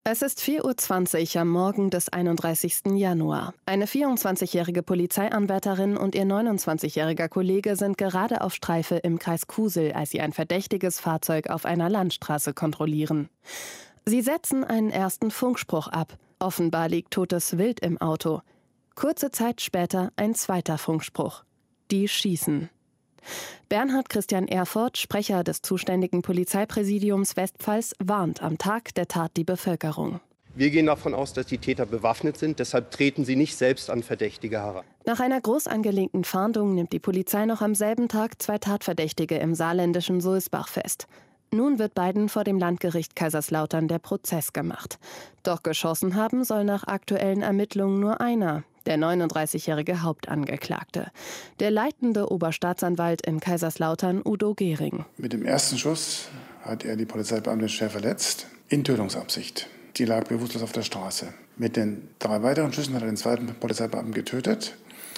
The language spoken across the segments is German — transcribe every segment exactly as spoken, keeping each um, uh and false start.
Es ist vier Uhr zwanzig am Morgen des einunddreißigsten Januar. Eine vierundzwanzigjährige Polizeianwärterin und ihr neunundzwanzigjähriger Kollege sind gerade auf Streife im Kreis Kusel, als sie ein verdächtiges Fahrzeug auf einer Landstraße kontrollieren. Sie setzen einen ersten Funkspruch ab. Offenbar liegt totes Wild im Auto. Kurze Zeit später ein zweiter Funkspruch. Die schießen. Bernhard Christian Erfurt, Sprecher des zuständigen Polizeipräsidiums Westpfalz, warnt am Tag der Tat die Bevölkerung. Wir gehen davon aus, dass die Täter bewaffnet sind, deshalb treten sie nicht selbst an Verdächtige heran. Nach einer groß angelegten Fahndung nimmt die Polizei noch am selben Tag zwei Tatverdächtige im saarländischen Sulzbach fest. Nun wird beiden vor dem Landgericht Kaiserslautern der Prozess gemacht. Doch geschossen haben soll nach aktuellen Ermittlungen nur einer, der neununddreißigjährige Hauptangeklagte. Der leitende Oberstaatsanwalt in Kaiserslautern, Udo Gehring. Mit dem ersten Schuss hat er die Polizeibeamtin schwer verletzt, in Tötungsabsicht. Die lag bewusstlos auf der Straße. Mit den drei weiteren Schüssen hat er den zweiten Polizeibeamten getötet.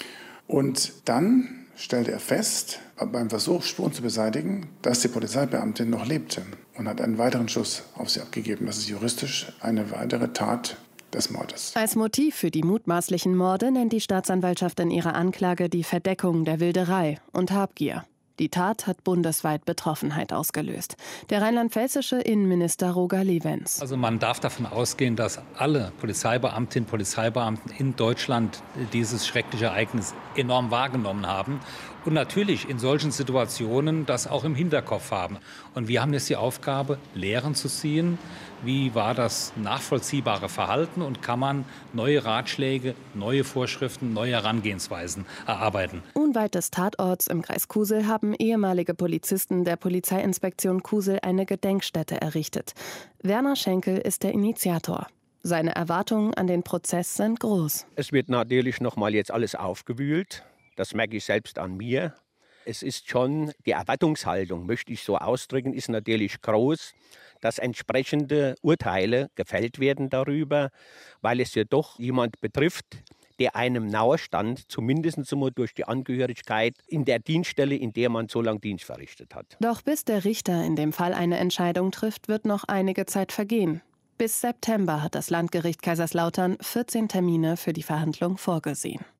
Und dann stellte er fest, beim Versuch, Spuren zu beseitigen, dass die Polizeibeamtin noch lebte und hat einen weiteren Schuss auf sie abgegeben. Das ist juristisch eine weitere Tat des Mordes. Als Motiv für die mutmaßlichen Morde nennt die Staatsanwaltschaft in ihrer Anklage die Verdeckung der Wilderei und Habgier. Die Tat hat bundesweit Betroffenheit ausgelöst. Der rheinland-pfälzische Innenminister Roger Liewens. Also man darf davon ausgehen, dass alle Polizeibeamtinnen und Polizeibeamten in Deutschland dieses schreckliche Ereignis enorm wahrgenommen haben und natürlich in solchen Situationen das auch im Hinterkopf haben. Und wir haben jetzt die Aufgabe, Lehren zu ziehen. Wie war das nachvollziehbare Verhalten und kann man neue Ratschläge, neue Vorschriften, neue Herangehensweisen erarbeiten? Unweit des Tatorts im Kreis Kusel haben ehemalige Polizisten der Polizeiinspektion Kusel eine Gedenkstätte errichtet. Werner Schenkel ist der Initiator. Seine Erwartungen an den Prozess sind groß. Es wird natürlich noch mal jetzt alles aufgewühlt. Das merke ich selbst an mir. Es ist schon, die Erwartungshaltung, möchte ich so ausdrücken, ist natürlich groß, dass entsprechende Urteile gefällt werden darüber, weil es ja doch jemand betrifft, der einem nahe stand, zumindest durch die Angehörigkeit in der Dienststelle, in der man so lange Dienst verrichtet hat. Doch bis der Richter in dem Fall eine Entscheidung trifft, wird noch einige Zeit vergehen. Bis September hat das Landgericht Kaiserslautern vierzehn Termine für die Verhandlung vorgesehen.